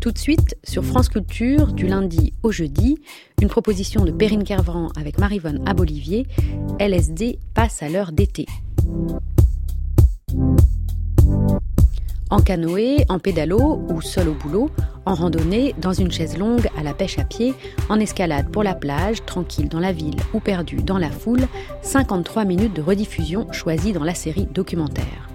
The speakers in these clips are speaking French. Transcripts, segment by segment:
Tout de suite, sur France Culture, du lundi au jeudi, une proposition de Perrine Kervran avec Maryvonne Abolivier, LSD passe à l'heure d'été. En canoë, en pédalo ou seul au boulot, en randonnée, dans une chaise longue, à la pêche à pied, en escalade pour la plage, tranquille dans la ville ou perdu dans la foule, 53 minutes de rediffusion choisies dans la série documentaire.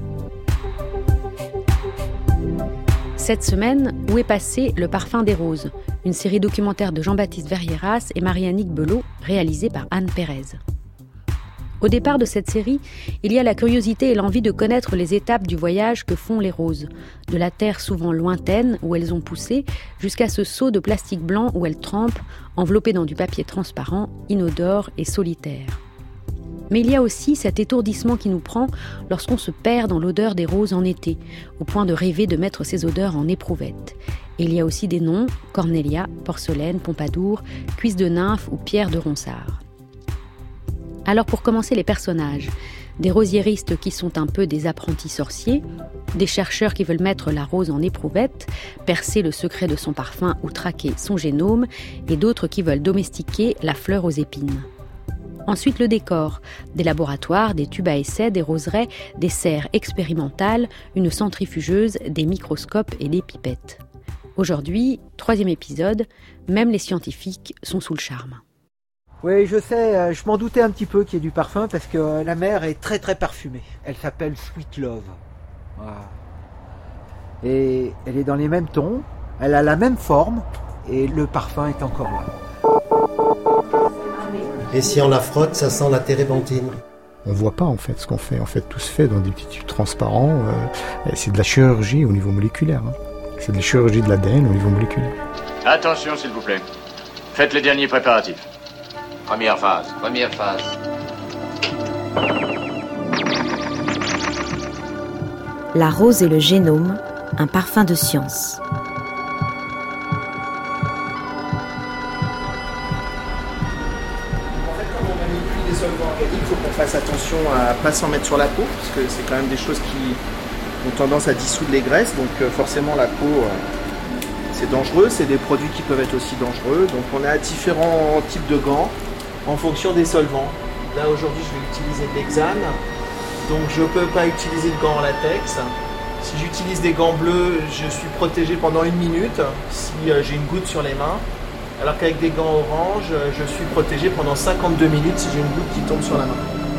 Cette semaine, où est passé Le Parfum des Roses, une série documentaire de Jean-Baptiste Verrieras et Marie-Annick Belot, réalisée par Anne Pérez. Au départ de cette série, il y a la curiosité et l'envie de connaître les étapes du voyage que font les roses, de la terre souvent lointaine où elles ont poussé, jusqu'à ce seau de plastique blanc où elles trempent, enveloppées dans du papier transparent, inodore et solitaire. Mais il y a aussi cet étourdissement qui nous prend lorsqu'on se perd dans l'odeur des roses en été, au point de rêver de mettre ces odeurs en éprouvette. Et il y a aussi des noms, Cornélia, Porcelaine, Pompadour, Cuisse de Nymphe ou Pierre de Ronsard. Alors pour commencer, les personnages, des rosiéristes qui sont un peu des apprentis sorciers, des chercheurs qui veulent mettre la rose en éprouvette, percer le secret de son parfum ou traquer son génome, et d'autres qui veulent domestiquer la fleur aux épines. Ensuite le décor, des laboratoires, des tubes à essai, des roseraies, des serres expérimentales, une centrifugeuse, des microscopes et des pipettes. Aujourd'hui, 3e épisode, même les scientifiques sont sous le charme. Oui, je sais, je m'en doutais un petit peu qu'il y ait du parfum parce que la mer est très très parfumée. Elle s'appelle Sweet Love. Voilà. Et elle est dans les mêmes tons, elle a la même forme et le parfum est encore là. Et si on la frotte, ça sent la térébenthine. On ne voit pas en fait ce qu'on fait. En fait, tout se fait dans des petits tubes transparents. C'est de la chirurgie au niveau moléculaire. C'est de la chirurgie de l'ADN au niveau moléculaire. Attention s'il vous plaît. Faites les derniers préparatifs. Première phase. La rose et le génome, un parfum de science. Il faut qu'on fasse attention à ne pas s'en mettre sur la peau, parce que c'est quand même des choses qui ont tendance à dissoudre les graisses, donc forcément la peau, c'est dangereux, c'est des produits qui peuvent être aussi dangereux, donc on a différents types de gants en fonction des solvants. Là aujourd'hui je vais utiliser de l'hexane, donc je ne peux pas utiliser de gants en latex. Si j'utilise des gants bleus, je suis protégé pendant 1 minute si j'ai une goutte sur les mains. Alors qu'avec des gants orange, je suis protégé pendant 52 minutes si j'ai une goutte qui tombe sur la main.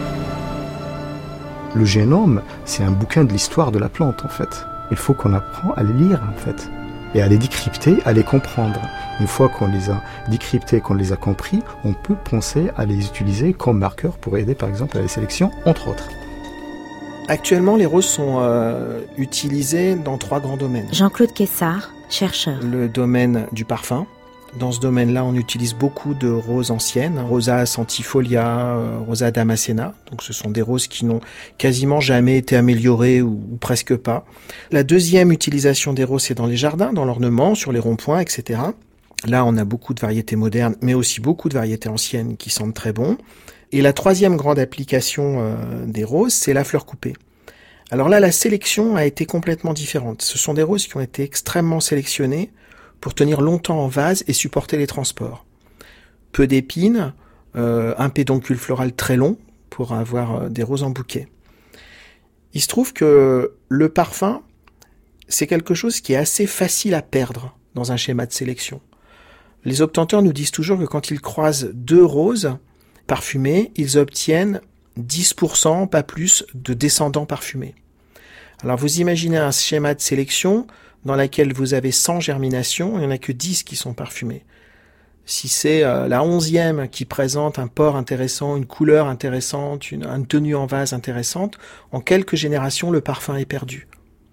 Le génome, c'est un bouquin de l'histoire de la plante en fait. Il faut qu'on apprenne à les lire en fait. Et à les décrypter, à les comprendre. Une fois qu'on les a décryptés, qu'on les a compris, on peut penser à les utiliser comme marqueurs pour aider par exemple à la sélection, entre autres. Actuellement, les roses sont utilisées dans 3 grands domaines. Jean-Claude Kessard, chercheur. Le domaine du parfum. Dans ce domaine-là, on utilise beaucoup de roses anciennes, Rosa centifolia, Rosa damascena. Donc ce sont des roses qui n'ont quasiment jamais été améliorées ou presque pas. La deuxième utilisation des roses, c'est dans les jardins, dans l'ornement, sur les ronds-points, etc. Là, on a beaucoup de variétés modernes, mais aussi beaucoup de variétés anciennes qui sentent très bon. Et la troisième grande application des roses, c'est la fleur coupée. Alors là, la sélection a été complètement différente. Ce sont des roses qui ont été extrêmement sélectionnées pour tenir longtemps en vase et supporter les transports. Peu d'épines, un pédoncule floral très long pour avoir des roses en bouquet. Il se trouve que le parfum, c'est quelque chose qui est assez facile à perdre dans un schéma de sélection. Les obtenteurs nous disent toujours que quand ils croisent 2 roses parfumées, ils obtiennent 10%, pas plus, de descendants parfumés. Alors vous imaginez un schéma de sélection dans lequel vous avez 100 germinations, il n'y en a que 10 qui sont parfumées. Si c'est la 11e qui présente un port intéressant, une couleur intéressante, une tenue en vase intéressante, en quelques générations, le parfum est perdu.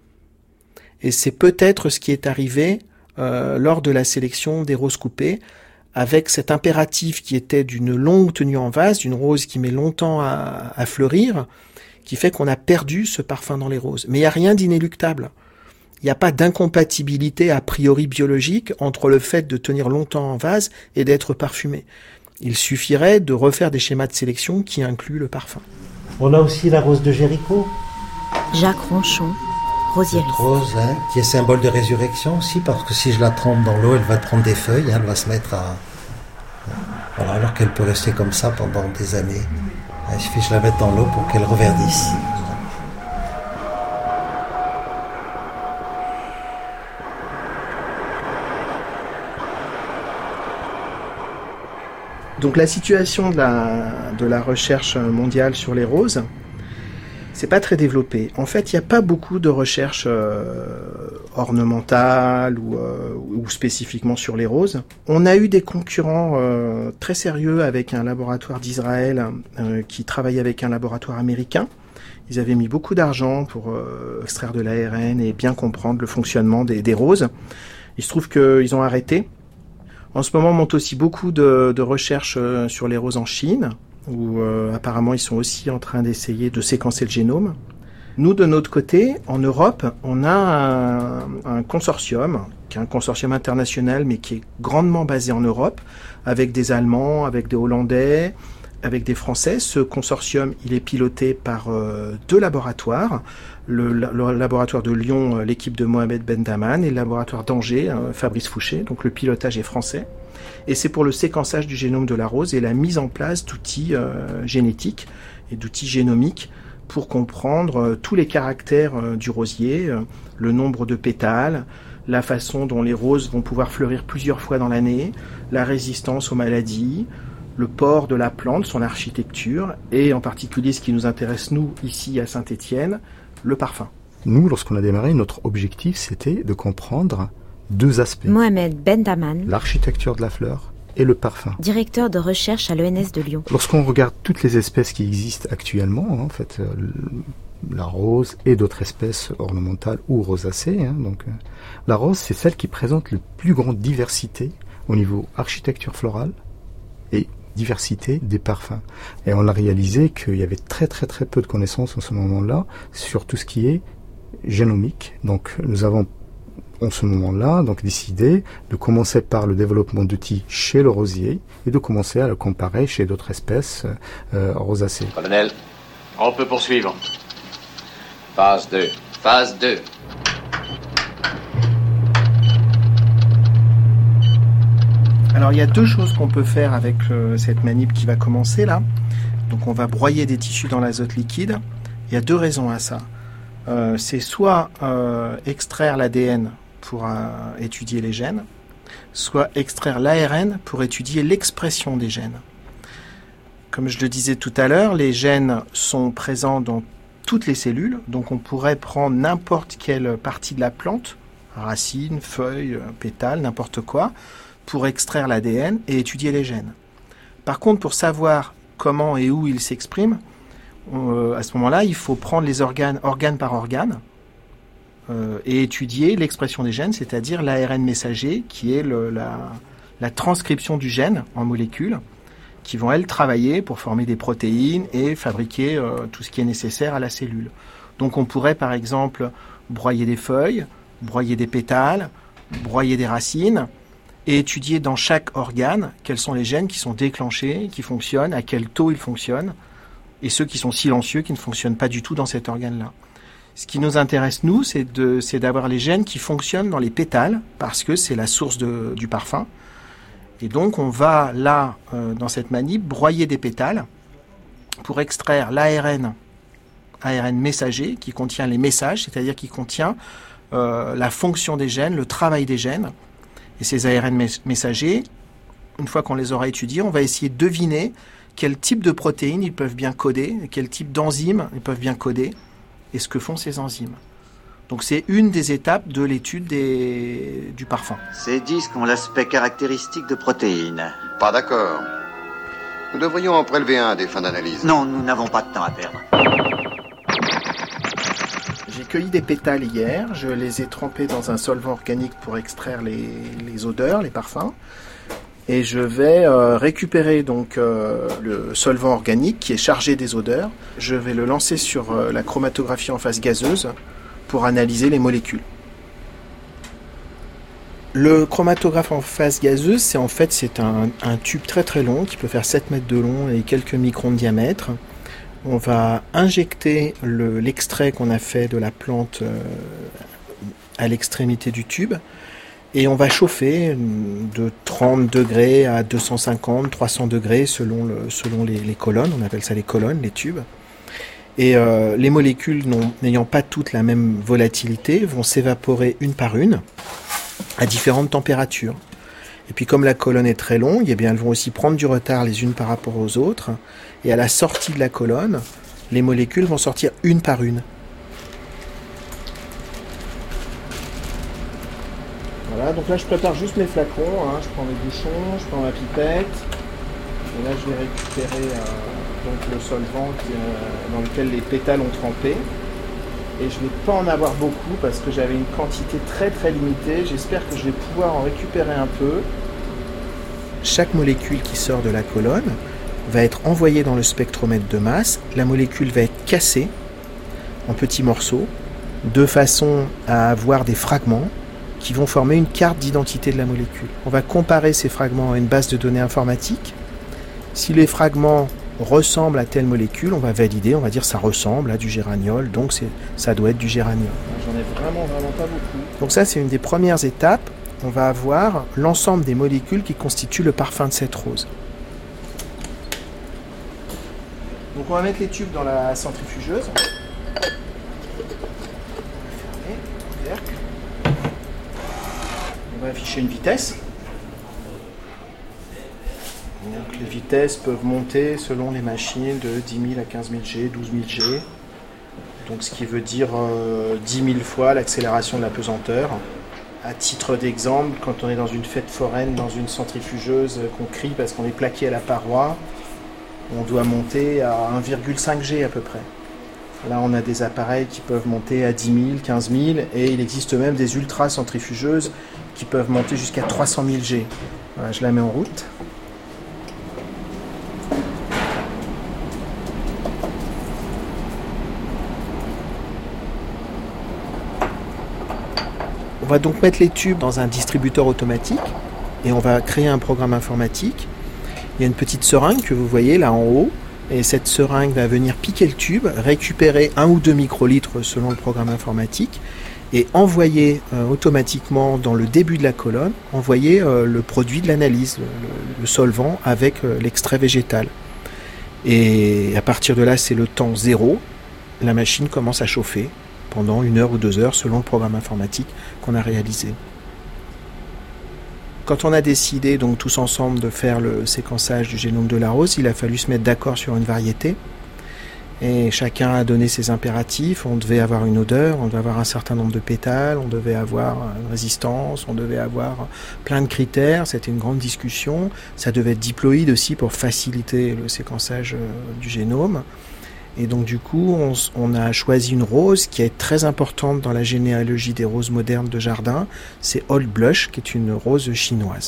Et c'est peut-être ce qui est arrivé lors de la sélection des roses coupées, avec cet impératif qui était d'une longue tenue en vase, d'une rose qui met longtemps à fleurir, qui fait qu'on a perdu ce parfum dans les roses. Mais il n'y a rien d'inéluctable. Il n'y a pas d'incompatibilité a priori biologique entre le fait de tenir longtemps en vase et d'être parfumé. Il suffirait de refaire des schémas de sélection qui incluent le parfum. On a aussi la rose de Jéricho. Jacques Ronchon, Rosieris. Cette rose, qui est symbole de résurrection aussi, parce que si je la trempe dans l'eau, elle va prendre des feuilles, elle va se mettre à... Voilà, alors qu'elle peut rester comme ça pendant des années. Il suffit que je la mette dans l'eau pour qu'elle reverdisse. Donc la situation de la recherche mondiale sur les roses, c'est pas très développé. En fait, il n'y a pas beaucoup de recherche ornementale ou spécifiquement sur les roses. On a eu des concurrents très sérieux avec un laboratoire d'Israël qui travaillait avec un laboratoire américain. Ils avaient mis beaucoup d'argent pour extraire de l'ARN et bien comprendre le fonctionnement des roses. Il se trouve qu'ils ont arrêté. En ce moment, monte aussi beaucoup de recherches sur les roses en Chine, où apparemment ils sont aussi en train d'essayer de séquencer le génome. Nous, de notre côté, en Europe, on a un consortium, qui est un consortium international, mais qui est grandement basé en Europe, avec des Allemands, avec des Hollandais, avec des Français. Ce consortium, il est piloté par 2 laboratoires. Le laboratoire de Lyon, l'équipe de Mohamed Bendaman, et le laboratoire d'Angers, Fabrice Fouché. Donc le pilotage est français. Et c'est pour le séquençage du génome de la rose et la mise en place d'outils génétiques et d'outils génomiques pour comprendre tous les caractères du rosier, le nombre de pétales, la façon dont les roses vont pouvoir fleurir plusieurs fois dans l'année, la résistance aux maladies, le port de la plante, son architecture, et en particulier ce qui nous intéresse, nous, ici à Saint-Étienne, le parfum. Nous, lorsqu'on a démarré, notre objectif, c'était de comprendre 2 aspects. Mohamed Bendaman, l'architecture de la fleur et le parfum. Directeur de recherche à l'ENS de Lyon. Lorsqu'on regarde toutes les espèces qui existent actuellement, en fait, la rose et d'autres espèces ornementales ou rosacées, la rose, c'est celle qui présente le plus grande diversité au niveau architecture florale et diversité des parfums. Et on a réalisé qu'il y avait très très très peu de connaissances en ce moment-là sur tout ce qui est génomique. Donc nous avons en ce moment-là décidé de commencer par le développement d'outils chez le rosier et de commencer à le comparer chez d'autres espèces rosacées. Colonel, on peut poursuivre. Phase 2. Phase 2. Alors il y a 2 choses qu'on peut faire avec cette manip qui va commencer là. Donc on va broyer des tissus dans l'azote liquide. Il y a 2 raisons à ça. C'est soit extraire l'ADN pour étudier les gènes, soit extraire l'ARN pour étudier l'expression des gènes. Comme je le disais tout à l'heure, les gènes sont présents dans toutes les cellules, donc on pourrait prendre n'importe quelle partie de la plante, racines, feuilles, pétales, n'importe quoi, pour extraire l'ADN et étudier les gènes. Par contre, pour savoir comment et où ils s'expriment, à ce moment-là, il faut prendre les organe par organe, et étudier l'expression des gènes, c'est-à-dire l'ARN messager, qui est la transcription du gène en molécules, qui vont, elles, travailler pour former des protéines et fabriquer tout ce qui est nécessaire à la cellule. Donc on pourrait, par exemple, broyer des feuilles, broyer des pétales, broyer des racines, et étudier dans chaque organe quels sont les gènes qui sont déclenchés, qui fonctionnent, à quel taux ils fonctionnent, et ceux qui sont silencieux, qui ne fonctionnent pas du tout dans cet organe-là. Ce qui nous intéresse, nous, c'est d'avoir les gènes qui fonctionnent dans les pétales, parce que c'est la source du parfum. Et donc, on va, là, dans cette manip, broyer des pétales pour extraire l'ARN messager, qui contient les messages, c'est-à-dire qui contient la fonction des gènes, le travail des gènes. Et ces ARN messagers, une fois qu'on les aura étudiés, on va essayer de deviner quel type de protéines ils peuvent bien coder, quel type d'enzymes ils peuvent bien coder, et ce que font ces enzymes. Donc c'est une des étapes de l'étude du parfum. Ces disques ont l'aspect caractéristique de protéines. Pas d'accord. Nous devrions en prélever un des fins d'analyse. Non, nous n'avons pas de temps à perdre. J'ai cueilli des pétales hier, je les ai trempés dans un solvant organique pour extraire les odeurs, les parfums. Et je vais récupérer donc le solvant organique qui est chargé des odeurs. Je vais le lancer sur la chromatographie en phase gazeuse pour analyser les molécules. Le chromatographe en phase gazeuse, c'est un tube très très long qui peut faire 7 mètres de long et quelques microns de diamètre. on va injecter l'extrait qu'on a fait de la plante à l'extrémité du tube et on va chauffer de 30 degrés à 250, 300 degrés selon les colonnes, on appelle ça les colonnes, les tubes. Et les molécules n'ayant pas toutes la même volatilité vont s'évaporer une par une à différentes températures. Et puis comme la colonne est très longue, eh bien, elles vont aussi prendre du retard les unes par rapport aux autres. Et à la sortie de la colonne, les molécules vont sortir une par une. Voilà, donc là je prépare juste mes flacons, hein. Je prends mes bouchons, je prends ma pipette. Et là je vais récupérer donc le solvant dans lequel les pétales ont trempé. Et je ne vais pas en avoir beaucoup parce que j'avais une quantité très très limitée. J'espère que je vais pouvoir en récupérer un peu. Chaque molécule qui sort de la colonne va être envoyée dans le spectromètre de masse. La molécule va être cassée en petits morceaux de façon à avoir des fragments qui vont former une carte d'identité de la molécule. On va comparer ces fragments à une base de données informatique. Si les fragments ressemble à telle molécule, on va valider, on va dire ça ressemble à du géraniol, donc ça doit être du géraniol. J'en ai vraiment pas beaucoup. Donc ça c'est une des premières étapes, on va avoir l'ensemble des molécules qui constituent le parfum de cette rose. Donc on va mettre les tubes dans la centrifugeuse. On va afficher une vitesse. Donc les vitesses peuvent monter selon les machines de 10 000 à 15 000 G, 12 000 G. Donc ce qui veut dire 10 000 fois l'accélération de la pesanteur. À titre d'exemple, quand on est dans une fête foraine, dans une centrifugeuse, qu'on crie parce qu'on est plaqué à la paroi, on doit monter à 1,5 G à peu près. Là on a des appareils qui peuvent monter à 10 000, 15 000 et il existe même des ultra-centrifugeuses qui peuvent monter jusqu'à 300 000 G. Voilà, je la mets en route. On va donc mettre les tubes dans un distributeur automatique et on va créer un programme informatique. Il y a une petite seringue que vous voyez là en haut et cette seringue va venir piquer le tube, récupérer 1 ou 2 microlitres selon le programme informatique et envoyer automatiquement dans le début de la colonne, envoyer le produit de l'analyse, le solvant avec l'extrait végétal. Et à partir de là, c'est le temps 0, la machine commence à chauffer pendant 1 heure ou 2 heures selon le programme informatique qu'on a réalisé. Quand on a décidé donc tous ensemble de faire le séquençage du génome de la rose, il a fallu se mettre d'accord sur une variété et chacun a donné ses impératifs. On devait avoir une odeur, on devait avoir un certain nombre de pétales, on devait avoir une résistance, on devait avoir plein de critères. C'était une grande discussion. Ça devait être diploïde aussi pour faciliter le séquençage du génome. Et donc du coup, on a choisi une rose qui est très importante dans la généalogie des roses modernes de jardin. C'est Old Blush, qui est une rose chinoise.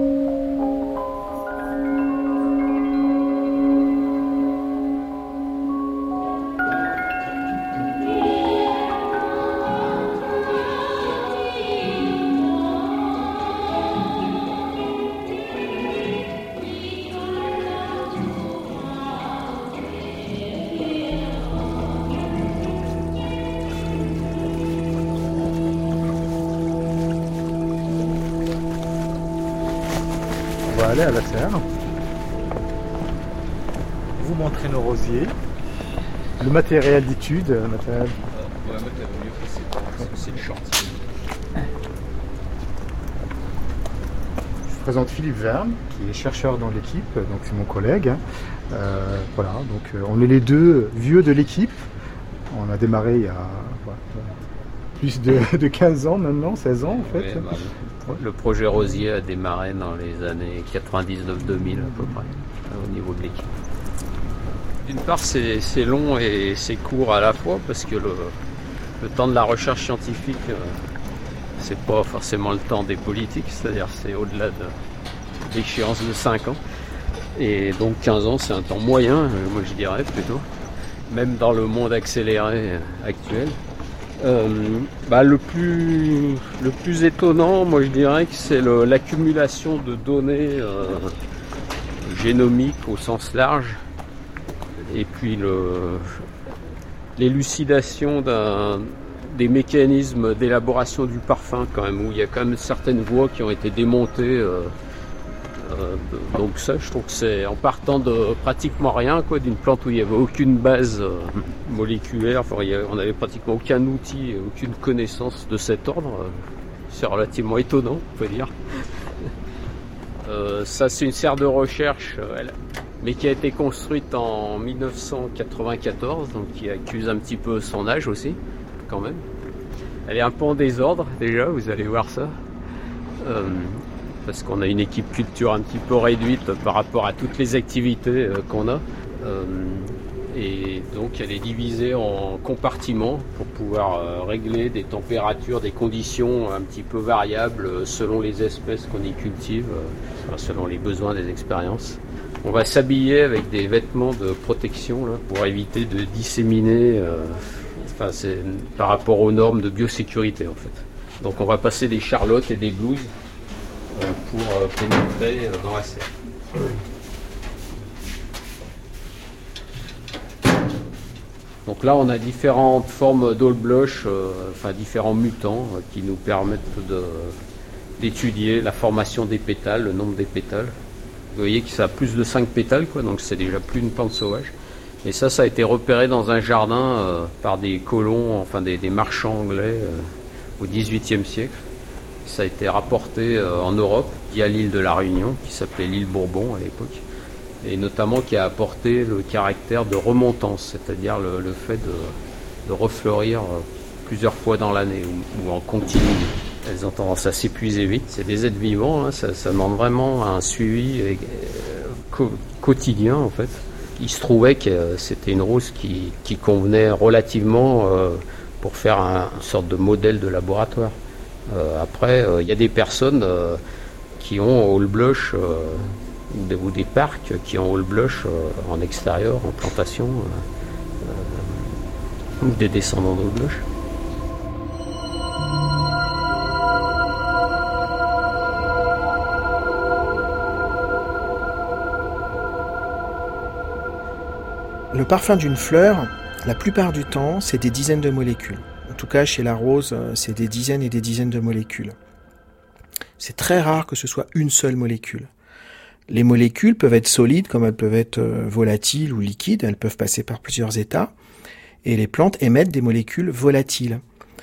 On va aller à la serre, vous montrer nos rosiers, le matériel d'étude, c'est le chantier. Je présente Philippe Verne, qui est chercheur dans l'équipe, donc c'est mon collègue. Voilà, donc on est les deux vieux de l'équipe. On a démarré il y a plus de 15 ans maintenant, 16 ans en fait. Ouais, le projet Rosier a démarré dans les années 99-2000 à peu près, au niveau de l'équipe. D'une part, c'est long et c'est court à la fois parce que le temps de la recherche scientifique, c'est pas forcément le temps des politiques, c'est-à-dire c'est au-delà de l'échéance de 5 ans. Et donc 15 ans, c'est un temps moyen, moi je dirais plutôt, même dans le monde accéléré actuel. Le plus étonnant, moi je dirais que c'est l'accumulation de données génomiques au sens large Et puis l'élucidation des mécanismes d'élaboration du parfum quand même, où il y a quand même certaines voies qui ont été démontées. Donc ça, je trouve que c'est en partant de pratiquement rien, quoi, d'une plante où il n'y avait aucune base moléculaire, enfin, on n'avait pratiquement aucun outil, aucune connaissance de cet ordre. C'est relativement étonnant, on peut dire. Ça, c'est une serre de recherche, mais qui a été construite en 1994, donc qui accuse un petit peu son âge aussi, quand même. Elle est un peu en désordre déjà, vous allez voir ça. Parce qu'on a une équipe culture un petit peu réduite par rapport à toutes les activités qu'on a. Et donc elle est divisée en compartiments pour pouvoir régler des températures, des conditions un petit peu variables selon les espèces qu'on y cultive, selon les besoins des expériences. On va s'habiller avec des vêtements de protection là, pour éviter de disséminer, c'est par rapport aux normes de biosécurité en fait. Donc on va passer des charlottes et des blouses pour pénétrer dans la serre. Donc là, on a différentes formes d'all blush, différents mutants qui nous permettent d'étudier la formation des pétales, le nombre des pétales. Vous voyez que ça a plus de 5 pétales, quoi, donc c'est déjà plus une plante sauvage. Et ça a été repéré dans un jardin par des colons, des marchands anglais au XVIIIe siècle. Ça a été rapporté en Europe via l'île de la Réunion, qui s'appelait l'île Bourbon à l'époque, et notamment qui a apporté le caractère de remontance, c'est-à-dire le fait de refleurir plusieurs fois dans l'année ou en continu. Elles ont tendance à s'épuiser vite. C'est des êtres vivants, hein, ça demande vraiment un suivi quotidien en fait. Il se trouvait que c'était une rose qui convenait relativement pour faire une sorte de modèle de laboratoire. Après, il y a des personnes qui ont all blush ou des parcs qui ont all blush en extérieur, en plantation, ou des descendants d'all blush. Le parfum d'une fleur, la plupart du temps, c'est des dizaines de molécules. En tout cas, chez la rose, c'est des dizaines et des dizaines de molécules. C'est très rare que ce soit une seule molécule. Les molécules peuvent être solides, comme elles peuvent être volatiles ou liquides. Elles peuvent passer par plusieurs états. Et les plantes émettent des molécules volatiles.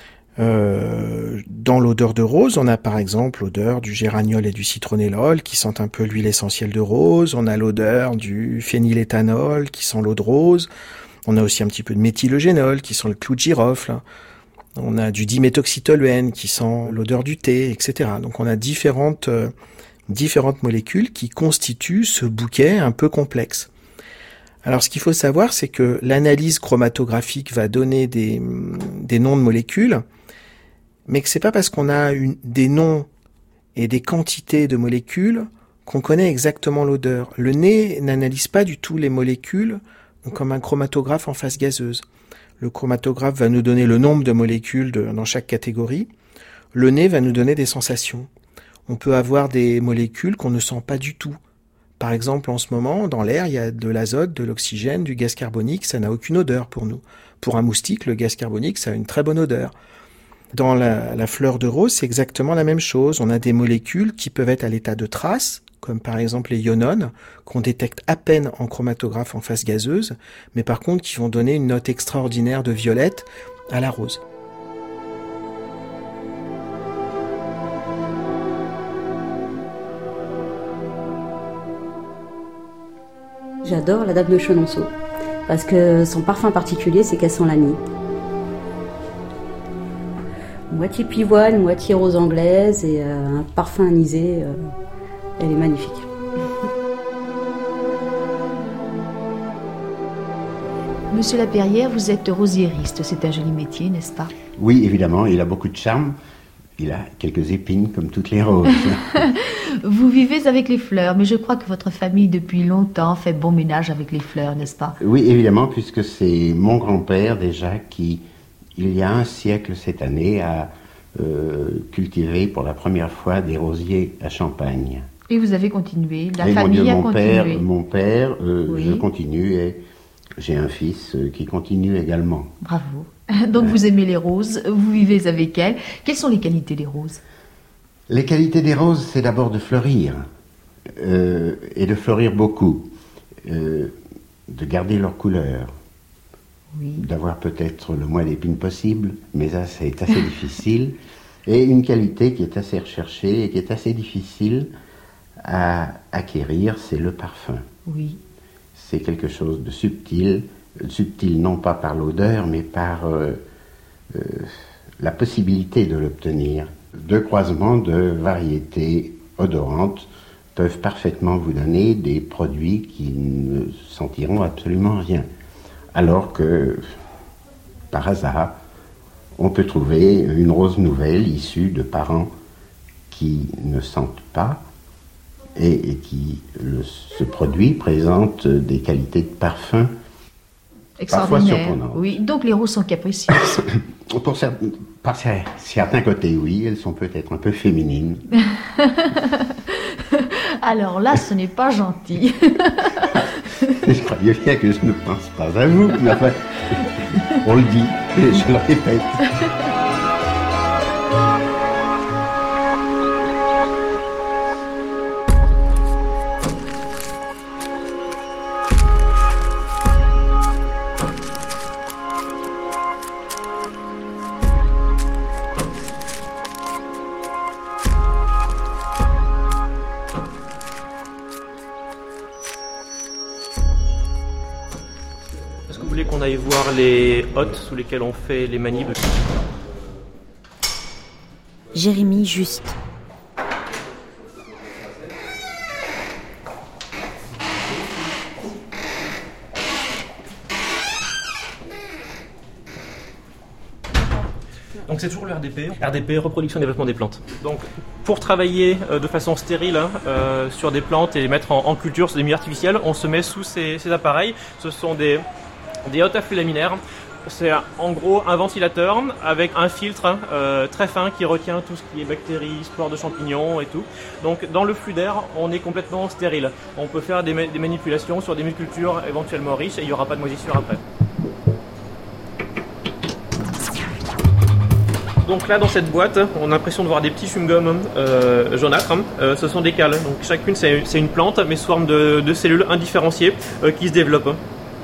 Dans l'odeur de rose, on a par exemple l'odeur du géraniol et du citronellol qui sentent un peu l'huile essentielle de rose. On a l'odeur du phényléthanol qui sent l'eau de rose. On a aussi un petit peu de méthylogénol qui sent le clou de girofle. On a du diméthoxytoluène qui sent l'odeur du thé, etc. Donc on a différentes molécules qui constituent ce bouquet un peu complexe. Alors ce qu'il faut savoir, c'est que l'analyse chromatographique va donner des noms de molécules, mais que c'est pas parce qu'on a des noms et des quantités de molécules qu'on connaît exactement l'odeur. Le nez n'analyse pas du tout les molécules comme un chromatographe en phase gazeuse. Le chromatographe va nous donner le nombre de molécules dans chaque catégorie. Le nez va nous donner des sensations. On peut avoir des molécules qu'on ne sent pas du tout. Par exemple, en ce moment, dans l'air, il y a de l'azote, de l'oxygène, du gaz carbonique, ça n'a aucune odeur pour nous. Pour un moustique, le gaz carbonique, ça a une très bonne odeur. Dans la fleur de rose, c'est exactement la même chose. On a des molécules qui peuvent être à l'état de traces, comme par exemple les ionones, qu'on détecte à peine en chromatographe en phase gazeuse, mais par contre qui vont donner une note extraordinaire de violette à la rose. J'adore la Dame de Chenonceau, parce que son parfum particulier, c'est qu'elle sent l'anis. Moitié pivoine, moitié rose anglaise et un parfum anisé, elle est magnifique. Monsieur Laperrière, vous êtes rosiériste, c'est un joli métier, n'est-ce pas? Oui, évidemment, il a beaucoup de charme. Il a quelques épines comme toutes les roses. Vous vivez avec les fleurs, mais je crois que votre famille depuis longtemps fait bon ménage avec les fleurs, n'est-ce pas? Oui, évidemment, puisque c'est mon grand-père déjà qui, il y a un siècle cette année, a cultivé pour la première fois des rosiers à Champagne. Et vous avez continué, la famille a continué. Mon père, oui. Je continue et J'ai un fils qui continue également. Bravo. Donc vous aimez les roses, vous vivez avec elles. Quelles sont les qualités des roses? Les qualités des roses, c'est d'abord de fleurir, et de fleurir beaucoup, de garder leur couleur, d'avoir peut-être le moins d'épines possible, mais ça c'est assez difficile, et une qualité qui est assez recherchée et qui est assez difficile à acquérir, c'est le parfum. Oui. C'est quelque chose de subtil non pas par l'odeur, mais par la possibilité de l'obtenir. Deux croisements de variétés odorantes peuvent parfaitement vous donner des produits qui ne sentiront absolument rien. Alors que, par hasard, on peut trouver une rose nouvelle issue de parents qui ne sentent pas et qui, ce produit présente des qualités de parfum parfois surprenantes. Oui, donc les roses sont capricieuses. Par certains côtés, oui, elles sont peut-être un peu féminines. Alors là, ce n'est pas gentil. Je croyais bien que je ne pense pas à vous, mais enfin, on le dit, et je le répète. Est-ce que vous voulez qu'on aille voir les hôtes sous lesquels on fait les manips? Jérémy Juste. Donc c'est toujours le RDP. RDP, reproduction et développement des plantes. Donc pour travailler de façon stérile sur des plantes et les mettre en culture sur des milieux artificiels, on se met sous ces appareils. Ce sont des hôtes à flux laminaires. C'est en gros un ventilateur avec un filtre très fin qui retient tout ce qui est bactéries, spores de champignons et tout. Donc dans le flux d'air, on est complètement stérile. On peut faire des manipulations sur des cultures éventuellement riches et il n'y aura pas de moisissure après. Donc là dans cette boîte, on a l'impression de voir des petits chewing-gums jaunâtres. Ce sont des cales. Donc chacune c'est une plante mais sous forme de cellules indifférenciées qui se développent.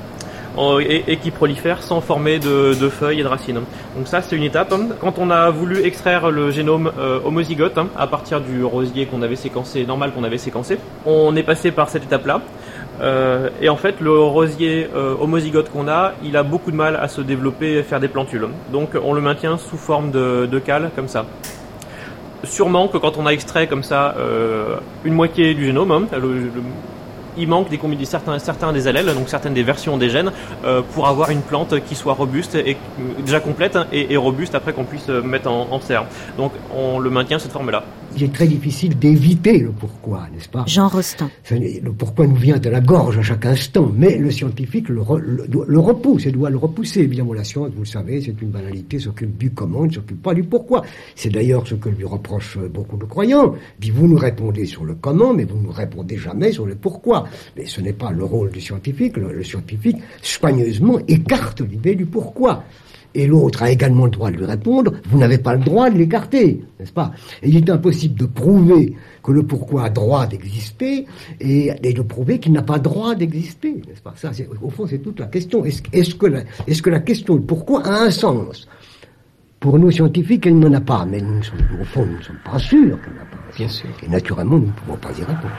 Et qui prolifèrent sans former de feuilles et de racines. Donc ça c'est une étape. Quand on a voulu extraire le génome homozygote à partir du rosier qu'on avait séquencé, normal qu'on avait séquencé, on est passé par cette étape-là. Et en fait le rosier homozygote qu'on a, il a beaucoup de mal à se développer et faire des plantules. Donc on le maintient sous forme de cale comme ça. Sûrement que quand on a extrait comme ça une moitié du génome, il manque certains des allèles, donc certaines des versions des gènes, pour avoir une plante qui soit robuste et déjà complète et robuste après qu'on puisse mettre en serre. Donc on le maintient sous cette forme-là. Il est très difficile d'éviter le pourquoi, n'est-ce pas? Jean Rostand. Le pourquoi nous vient de la gorge à chaque instant, mais le scientifique le repousse et doit le repousser. Évidemment, la science, vous le savez, c'est une banalité, s'occupe du comment, ne s'occupe pas du pourquoi. C'est d'ailleurs ce que lui reprochent beaucoup de croyants. Puis vous nous répondez sur le comment, mais vous ne nous répondez jamais sur le pourquoi. Mais ce n'est pas le rôle du scientifique. Le scientifique, soigneusement, écarte l'idée du pourquoi. Et l'autre a également le droit de lui répondre, vous n'avez pas le droit de l'écarter, n'est-ce pas? Et il est impossible de prouver que le pourquoi a droit d'exister et de prouver qu'il n'a pas droit d'exister, n'est-ce pas? Ça, au fond, c'est toute la question. Est-ce que la question du pourquoi a un sens? Pour nous scientifiques, elle n'en a pas, mais nous, au fond, nous ne sommes pas sûrs qu'elle n'a pas. Bien sûr. Et naturellement, nous ne pouvons pas y répondre.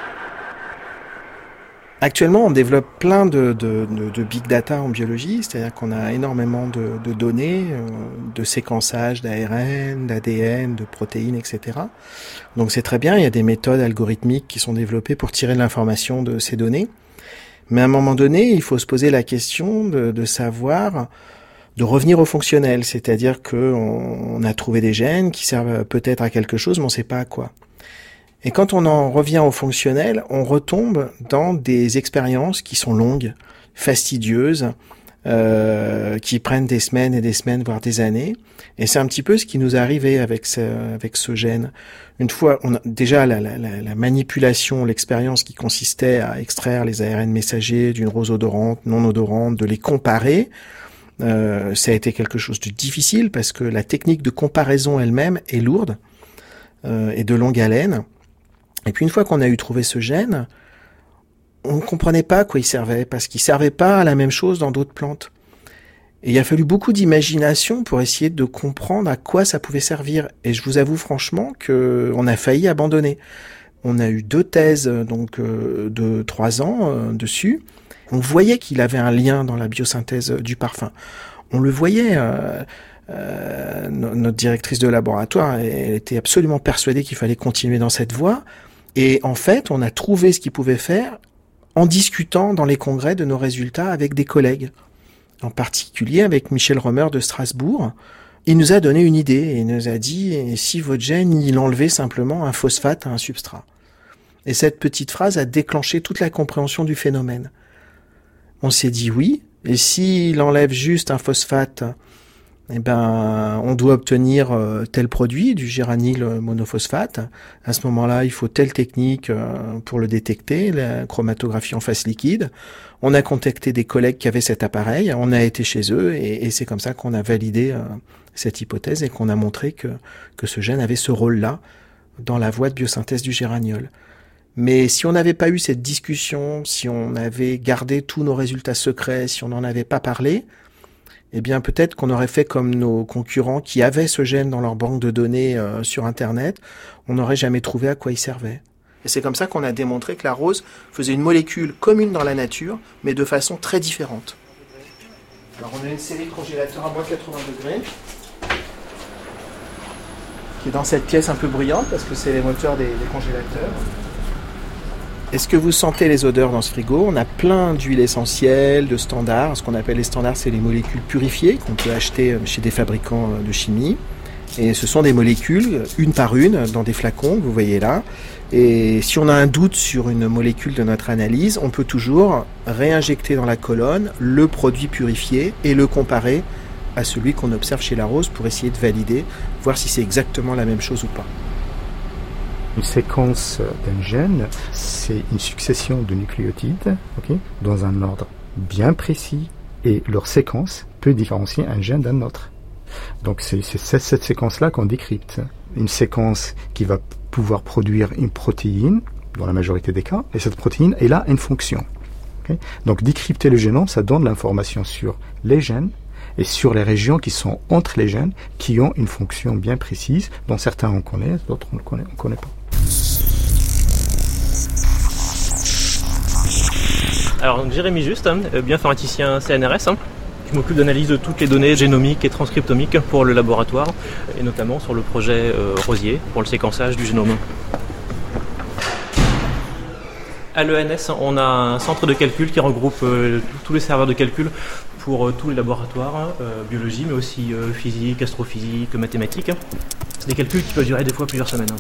Actuellement, on développe plein de big data en biologie, c'est-à-dire qu'on a énormément de données, de séquençage d'ARN, d'ADN, de protéines, etc. Donc c'est très bien, il y a des méthodes algorithmiques qui sont développées pour tirer de l'information de ces données. Mais à un moment donné, il faut se poser la question de savoir, de revenir au fonctionnel, c'est-à-dire qu'on a trouvé des gènes qui servent peut-être à quelque chose, mais on ne sait pas à quoi. Et quand on en revient au fonctionnel, on retombe dans des expériences qui sont longues, fastidieuses, qui prennent des semaines et des semaines, voire des années. Et c'est un petit peu ce qui nous est arrivé avec ce gène. Une fois, déjà la manipulation, l'expérience qui consistait à extraire les ARN messagers d'une rose odorante, non odorante, de les comparer, ça a été quelque chose de difficile parce que la technique de comparaison elle-même est lourde et de longue haleine. Et puis une fois qu'on a eu trouvé ce gène, on ne comprenait pas à quoi il servait, parce qu'il ne servait pas à la même chose dans d'autres plantes. Et il a fallu beaucoup d'imagination pour essayer de comprendre à quoi ça pouvait servir. Et je vous avoue franchement qu'on a failli abandonner. On a eu 2 thèses de 3 ans dessus. On voyait qu'il avait un lien dans la biosynthèse du parfum. On le voyait, notre directrice de laboratoire, elle était absolument persuadée qu'il fallait continuer dans cette voie. Et en fait, on a trouvé ce qu'il pouvait faire en discutant dans les congrès de nos résultats avec des collègues, en particulier avec Michel Romer de Strasbourg. Il nous a donné une idée, il nous a dit « Et si votre gène, il enlevait simplement un phosphate à un substrat ?» Et cette petite phrase a déclenché toute la compréhension du phénomène. On s'est dit oui, et s'il enlève juste un phosphate, eh ben, on doit obtenir tel produit, du géranyl monophosphate. À ce moment-là, il faut telle technique pour le détecter, la chromatographie en phase liquide. On a contacté des collègues qui avaient cet appareil, on a été chez eux, et c'est comme ça qu'on a validé cette hypothèse et qu'on a montré que ce gène avait ce rôle-là dans la voie de biosynthèse du géraniol. Mais si on n'avait pas eu cette discussion, si on avait gardé tous nos résultats secrets, si on n'en avait pas parlé, eh bien peut-être qu'on aurait fait comme nos concurrents qui avaient ce gène dans leur banque de données sur Internet, on n'aurait jamais trouvé à quoi il servait. Et c'est comme ça qu'on a démontré que la rose faisait une molécule commune dans la nature, mais de façon très différente. Alors on a une série de congélateurs à moins 80 degrés, qui est dans cette pièce un peu bruyante, parce que c'est les moteurs des congélateurs. Est-ce que vous sentez les odeurs dans ce frigo? On a plein d'huiles essentielles, de standards. Ce qu'on appelle les standards, c'est les molécules purifiées qu'on peut acheter chez des fabricants de chimie. Et ce sont des molécules, une par une, dans des flacons que vous voyez là. Et si on a un doute sur une molécule de notre analyse, on peut toujours réinjecter dans la colonne le produit purifié et le comparer à celui qu'on observe chez la rose pour essayer de valider, voir si c'est exactement la même chose ou pas. Une séquence d'un gène, c'est une succession de nucléotides, dans un ordre bien précis, et leur séquence peut différencier un gène d'un autre. Donc c'est cette séquence-là qu'on décrypte. Une séquence qui va pouvoir produire une protéine, dans la majorité des cas, et cette protéine, elle a une fonction. Donc décrypter le génome, ça donne l'information sur les gènes, et sur les régions qui sont entre les gènes, qui ont une fonction bien précise, dont certains on connaît, d'autres on ne connaît pas. Alors donc, Jérémy Juste, bioinformaticien CNRS, je m'occupe d'analyse de toutes les données génomiques et transcriptomiques pour le laboratoire, et notamment sur le projet Rosier pour le séquençage du génome. À l'ENS, on a un centre de calcul qui regroupe tous les serveurs de calcul pour tous les laboratoires, biologie, mais aussi physique, astrophysique, mathématiques. C'est des calculs qui peuvent durer des fois plusieurs semaines.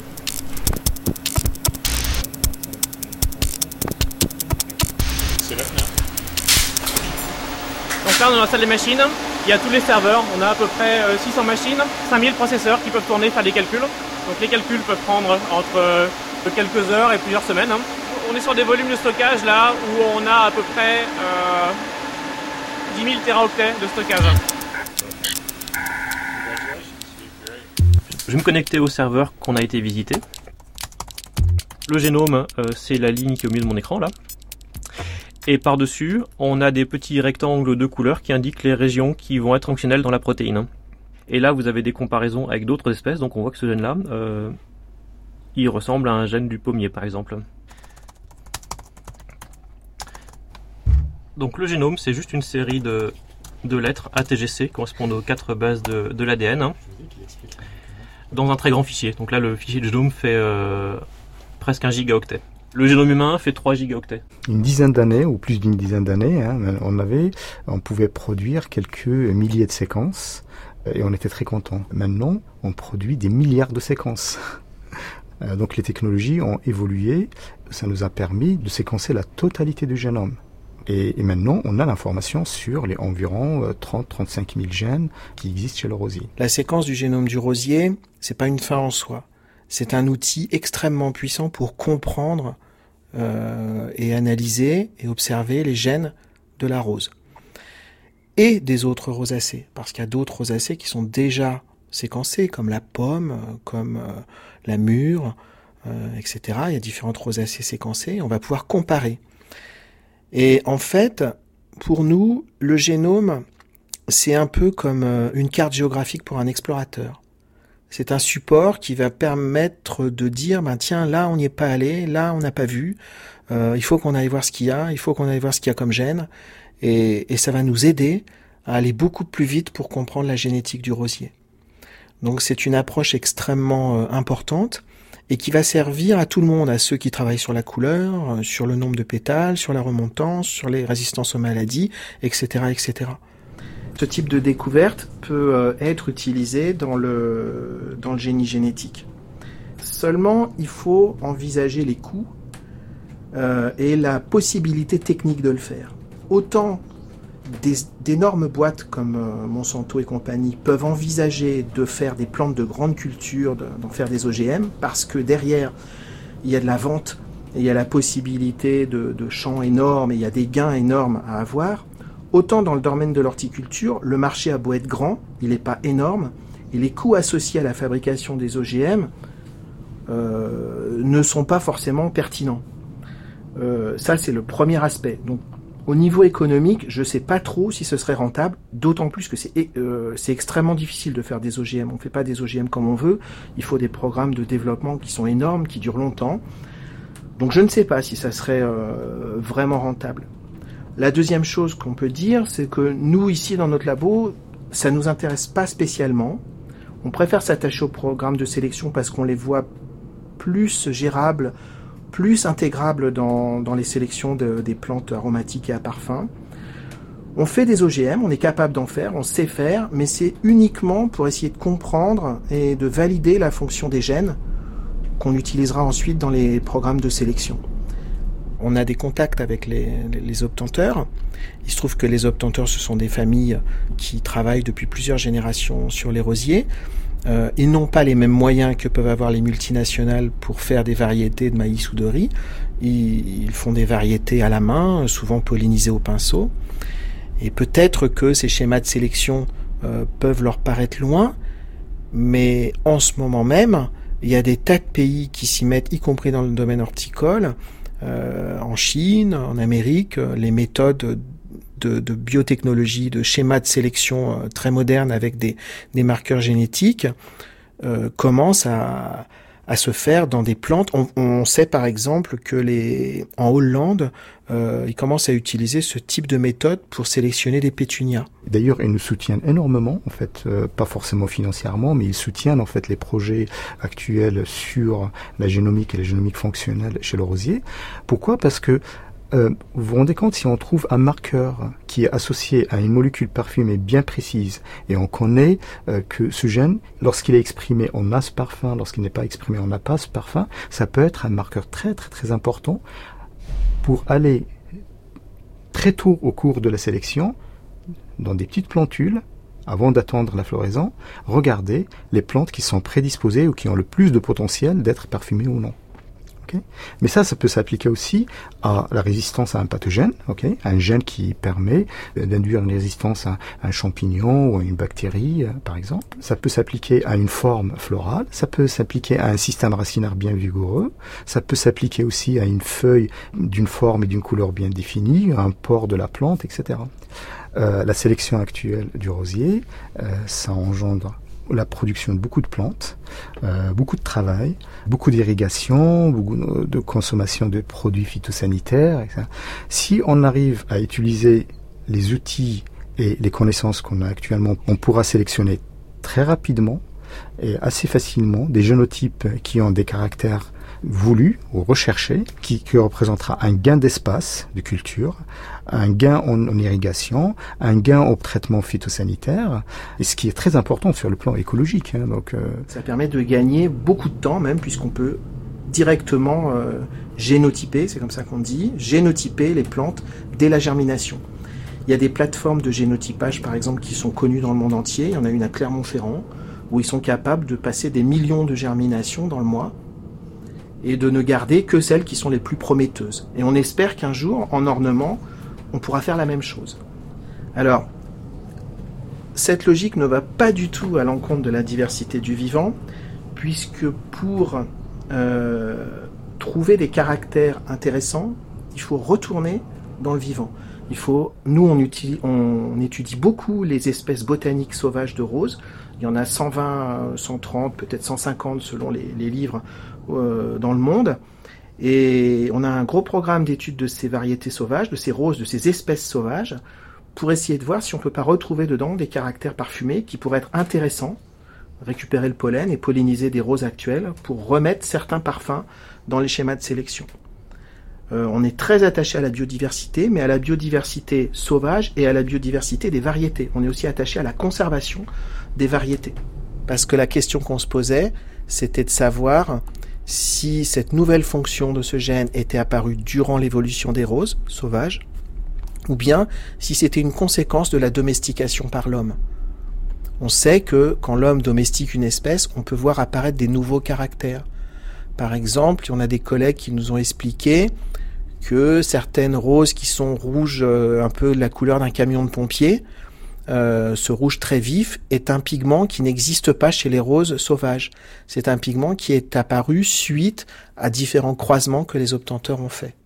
Donc là, on est dans la salle des machines, il y a tous les serveurs, on a à peu près 600 machines, 5000 processeurs qui peuvent tourner, faire des calculs. Donc les calculs peuvent prendre entre quelques heures et plusieurs semaines. On est sur des volumes de stockage là où on a à peu près 10 000 téraoctets de stockage. Je vais me connecter au serveur qu'on a été visité. Le génome, c'est la ligne qui est au milieu de mon écran là. Et par-dessus, on a des petits rectangles de couleurs qui indiquent les régions qui vont être fonctionnelles dans la protéine. Et là, vous avez des comparaisons avec d'autres espèces, donc on voit que ce gène-là, il ressemble à un gène du pommier par exemple. Donc le génome, c'est juste une série de lettres ATGC, correspondent aux 4 bases de l'ADN, dans un très grand fichier. Donc là, le fichier de génome fait presque 1 gigaoctet. Le génome humain fait 3 gigaoctets. Une dizaine d'années, ou plus d'une dizaine d'années, on pouvait produire quelques milliers de séquences, et on était très contents. Maintenant, on produit des milliards de séquences. Donc les technologies ont évolué, ça nous a permis de séquencer la totalité du génome. Et maintenant, on a l'information sur les environ 30-35 000 gènes qui existent chez le rosier. La séquence du génome du rosier, c'est pas une fin en soi. C'est un outil extrêmement puissant pour comprendre et analyser et observer les gènes de la rose. Et des autres rosacées, parce qu'il y a d'autres rosacées qui sont déjà séquencées, comme la pomme, comme la mûre, etc. Il y a différentes rosacées séquencées, on va pouvoir comparer. Et en fait, pour nous, le génome, c'est un peu comme une carte géographique pour un explorateur. C'est un support qui va permettre de dire, tiens, là on n'y est pas allé, là on n'a pas vu, il faut qu'on aille voir ce qu'il y a, il faut qu'on aille voir ce qu'il y a comme gène, et ça va nous aider à aller beaucoup plus vite pour comprendre la génétique du rosier. Donc c'est une approche extrêmement importante, et qui va servir à tout le monde, à ceux qui travaillent sur la couleur, sur le nombre de pétales, sur la remontance, sur les résistances aux maladies, etc., etc. Ce type de découverte peut être utilisé dans le génie génétique. Seulement, il faut envisager les coûts et la possibilité technique de le faire. Autant d'énormes boîtes comme Monsanto et compagnie peuvent envisager de faire des plantes de grande culture, d'en faire des OGM, parce que derrière, il y a de la vente, et il y a la possibilité de champs énormes, et il y a des gains énormes à avoir. Autant dans le domaine de l'horticulture, le marché a beau être grand, il n'est pas énorme, et les coûts associés à la fabrication des OGM ne sont pas forcément pertinents. Ça, c'est le premier aspect. Donc, au niveau économique, je ne sais pas trop si ce serait rentable, d'autant plus que c'est extrêmement difficile de faire des OGM. On ne fait pas des OGM comme on veut, il faut des programmes de développement qui sont énormes, qui durent longtemps. Donc je ne sais pas si ça serait vraiment rentable. La deuxième chose qu'on peut dire, c'est que nous, ici, dans notre labo, ça ne nous intéresse pas spécialement. On préfère s'attacher aux programmes de sélection parce qu'on les voit plus gérables, plus intégrable dans les sélections des plantes aromatiques et à parfum. On fait des OGM, on est capable d'en faire, on sait faire, mais c'est uniquement pour essayer de comprendre et de valider la fonction des gènes qu'on utilisera ensuite dans les programmes de sélection. On a des contacts avec les obtenteurs. Il se trouve que les obtenteurs, ce sont des familles qui travaillent depuis plusieurs générations sur les rosiers. Ils n'ont pas les mêmes moyens que peuvent avoir les multinationales pour faire des variétés de maïs ou de riz. Ils font des variétés à la main, souvent pollinisées au pinceau. Et peut-être que ces schémas de sélection peuvent leur paraître loin, mais en ce moment même, il y a des tas de pays qui s'y mettent, y compris dans le domaine horticole, en Chine, en Amérique, les méthodes de biotechnologie, de schémas de sélection très modernes avec des marqueurs génétiques commencent à se faire dans des plantes. On sait par exemple que en Hollande, ils commencent à utiliser ce type de méthode pour sélectionner des pétunias. D'ailleurs, ils nous soutiennent énormément, en fait, pas forcément financièrement, mais ils soutiennent en fait les projets actuels sur la génomique et la génomique fonctionnelle chez le rosier. Pourquoi ? Parce que vous vous rendez compte, si on trouve un marqueur qui est associé à une molécule parfumée bien précise, et on connaît que ce gène, lorsqu'il est exprimé, on a ce parfum, lorsqu'il n'est pas exprimé, on n'a pas ce parfum, ça peut être un marqueur très très très important pour aller très tôt au cours de la sélection, dans des petites plantules, avant d'attendre la floraison, regarder les plantes qui sont prédisposées ou qui ont le plus de potentiel d'être parfumées ou non. Okay. Mais ça peut s'appliquer aussi à la résistance à un pathogène, okay, un gène qui permet d'induire une résistance à un champignon ou à une bactérie, par exemple. Ça peut s'appliquer à une forme florale, ça peut s'appliquer à un système racinaire bien vigoureux, ça peut s'appliquer aussi à une feuille d'une forme et d'une couleur bien définie, à un port de la plante, etc. La sélection actuelle du rosier, ça engendre la production de beaucoup de plantes, beaucoup de travail, beaucoup d'irrigation, beaucoup de consommation de produits phytosanitaires, etc. Si on arrive à utiliser les outils et les connaissances qu'on a actuellement, on pourra sélectionner très rapidement et assez facilement des génotypes qui ont des caractères voulu ou recherché, qui représentera un gain d'espace de culture, un gain en irrigation, un gain au traitement phytosanitaire, et ce qui est très important sur le plan écologique. Donc, ça permet de gagner beaucoup de temps même, puisqu'on peut directement génotyper, c'est comme ça qu'on dit, génotyper les plantes dès la germination. Il y a des plateformes de génotypage, par exemple, qui sont connues dans le monde entier. Il y en a une à Clermont-Ferrand, où ils sont capables de passer des millions de germinations dans le mois et de ne garder que celles qui sont les plus prometteuses. Et on espère qu'un jour, en ornement, on pourra faire la même chose. Alors, cette logique ne va pas du tout à l'encontre de la diversité du vivant, puisque pour trouver des caractères intéressants, il faut retourner dans le vivant. Nous, on étudie beaucoup les espèces botaniques sauvages de roses. Il y en a 120, 130, peut-être 150 selon les livres dans le monde. Et on a un gros programme d'études de ces variétés sauvages, de ces roses, de ces espèces sauvages, pour essayer de voir si on ne peut pas retrouver dedans des caractères parfumés qui pourraient être intéressants, récupérer le pollen et polliniser des roses actuelles pour remettre certains parfums dans les schémas de sélection. On est très attaché à la biodiversité, mais à la biodiversité sauvage et à la biodiversité des variétés. On est aussi attaché à la conservation des variétés. Parce que la question qu'on se posait, c'était de savoir si cette nouvelle fonction de ce gène était apparue durant l'évolution des roses sauvages, ou bien si c'était une conséquence de la domestication par l'homme. On sait que quand l'homme domestique une espèce, on peut voir apparaître des nouveaux caractères. Par exemple, on a des collègues qui nous ont expliqué que certaines roses qui sont rouges, un peu de la couleur d'un camion de pompier, ce rouge très vif est un pigment qui n'existe pas chez les roses sauvages. C'est un pigment qui est apparu suite à différents croisements que les obtenteurs ont faits.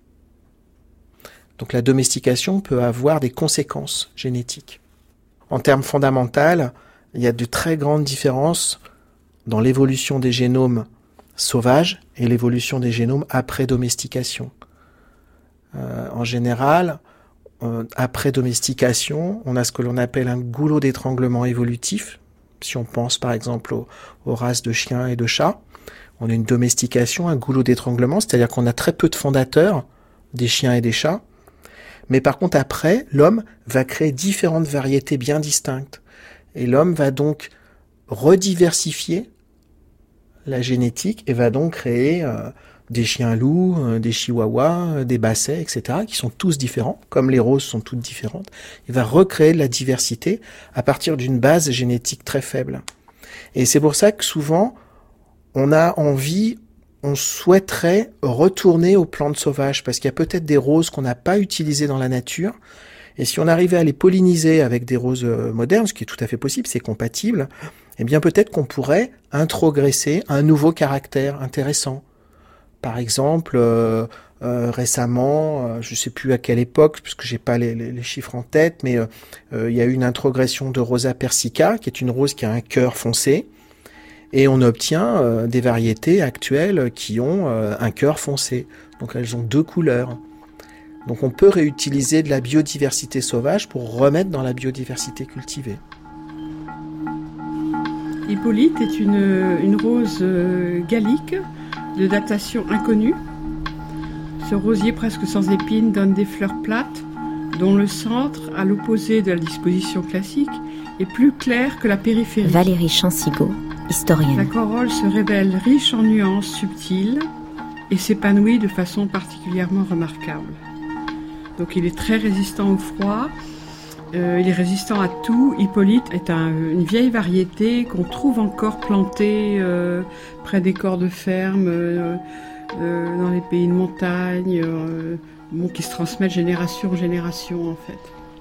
Donc la domestication peut avoir des conséquences génétiques. En termes fondamentaux, il y a de très grandes différences dans l'évolution des génomes sauvages et l'évolution des génomes après domestication. En général, après domestication, on a ce que l'on appelle un goulot d'étranglement évolutif. Si on pense par exemple aux races de chiens et de chats, on a une domestication, un goulot d'étranglement, c'est-à-dire qu'on a très peu de fondateurs des chiens et des chats. Mais par contre, après, l'homme va créer différentes variétés bien distinctes. Et l'homme va donc rediversifier la génétique et va donc créer des chiens-loups, des chihuahuas, des bassets, etc., qui sont tous différents, comme les roses sont toutes différentes. Il va recréer de la diversité à partir d'une base génétique très faible. Et c'est pour ça que souvent, on a envie, on souhaiterait retourner aux plantes sauvages, parce qu'il y a peut-être des roses qu'on n'a pas utilisées dans la nature, et si on arrivait à les polliniser avec des roses modernes, ce qui est tout à fait possible, c'est compatible, eh bien peut-être qu'on pourrait introgresser un nouveau caractère intéressant. Par exemple, récemment, je ne sais plus à quelle époque, puisque j'ai pas les chiffres en tête, mais il y a eu une introgression de Rosa persica, qui est une rose qui a un cœur foncé, et on obtient des variétés actuelles qui ont un cœur foncé. Donc elles ont deux couleurs. Donc on peut réutiliser de la biodiversité sauvage pour remettre dans la biodiversité cultivée. Hippolyte est une rose gallique de datation inconnue. Ce rosier presque sans épines donne des fleurs plates dont le centre, à l'opposé de la disposition classique, est plus clair que la périphérie. Valérie Chansigaud, historienne. La corolle se révèle riche en nuances subtiles et s'épanouit de façon particulièrement remarquable. Donc il est très résistant au froid, il est résistant à tout. Hippolyte est une vieille variété qu'on trouve encore plantée près des corps de ferme, dans les pays de montagne, qui se transmettent génération en génération en fait.